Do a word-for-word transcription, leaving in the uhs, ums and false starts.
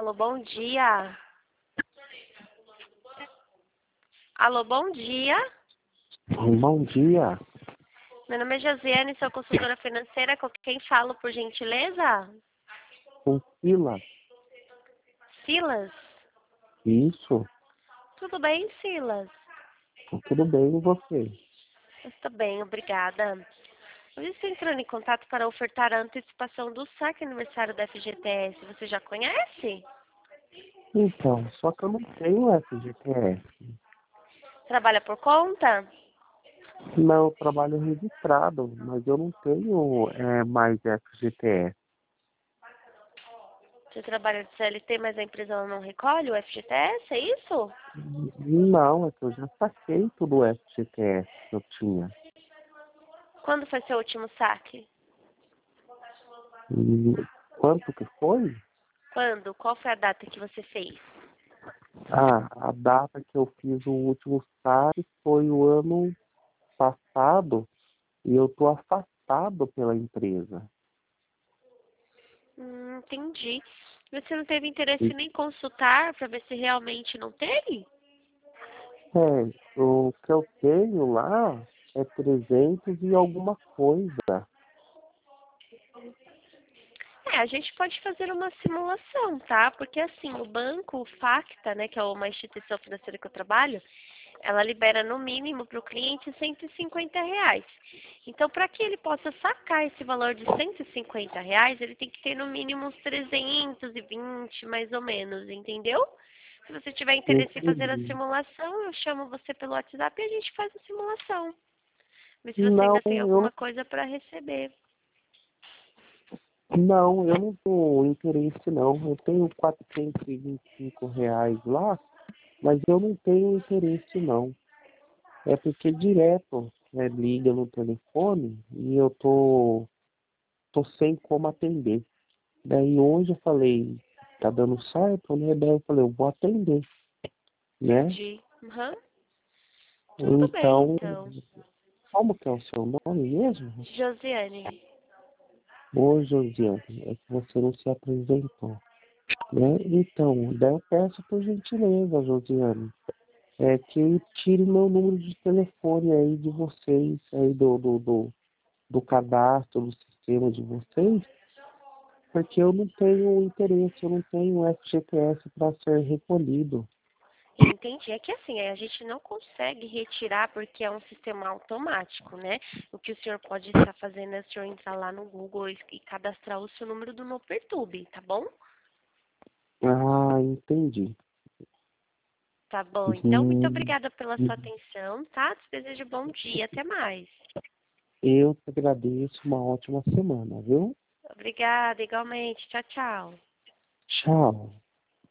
Alô, bom dia. Alô, bom dia. Bom dia. Meu nome é Josiane, sou consultora financeira. Com quem falo, por gentileza? Com Sila. Silas? Isso. Tudo bem, Silas? Tudo bem, e você? Estou bem, obrigada. Eu estou entrando em contato para ofertar a antecipação do saque aniversário da F G T S. Você já conhece? Então, só que eu não tenho F G T S. Trabalha por conta? Não, eu trabalho registrado, mas eu não tenho é, mais F G T S. Você trabalha de C L T, mas a empresa ela não recolhe o F G T S, é isso? Não, é que eu já saquei tudo o F G T S que eu tinha. Quando foi seu último saque? E quanto que foi? Quando? Qual foi a data que você fez? Ah, a data que eu fiz o último saque foi o ano passado e eu tô afastado pela empresa. Hum, entendi. Você não teve interesse em nem consultar para ver se realmente não tem? É, o que eu tenho lá é trezentos e alguma coisa. É, a gente pode fazer uma simulação, tá? Porque assim, o banco, o Facta, né, que é uma instituição financeira que eu trabalho, ela libera no mínimo para o cliente cento e cinquenta reais. Então, para que ele possa sacar esse valor de cento e cinquenta reais, ele tem que ter no mínimo uns trezentos e vinte, mais ou menos, entendeu? Se você tiver interesse em fazer a Entendi. simulação, eu chamo você pelo WhatsApp e a gente faz a simulação. Ver se você Não, ainda tem eu alguma coisa para receber. não, eu não tenho interesse não. Eu tenho quatrocentos e vinte e cinco reais lá, mas eu não tenho interesse não. É porque direto né, liga no telefone e eu tô, tô sem como atender. Daí hoje eu falei, tá dando certo, né? Daí eu falei, eu vou atender, né? Entendi. Uhum. Tudo bem, Então, então. como que é o seu nome mesmo? Josiane. Ô, Josiane, é que você não se apresentou, né? Então, daí eu peço por gentileza, Josiane, é que tire meu número de telefone aí de vocês, aí do, do, do, do cadastro, do sistema de vocês, porque eu não tenho interesse, eu não tenho F G T S para ser recolhido. Entendi. É que assim, a gente não consegue retirar porque é um sistema automático, né? O que o senhor pode estar fazendo é o senhor entrar lá no Google e e cadastrar o seu número do Nopertube, tá bom? Ah, entendi. Tá bom. Então, muito Hum, obrigada pela sua atenção, tá? Te desejo bom dia. Até mais. eu te agradeço, uma ótima semana, viu? Obrigada, igualmente. Tchau, tchau. Tchau.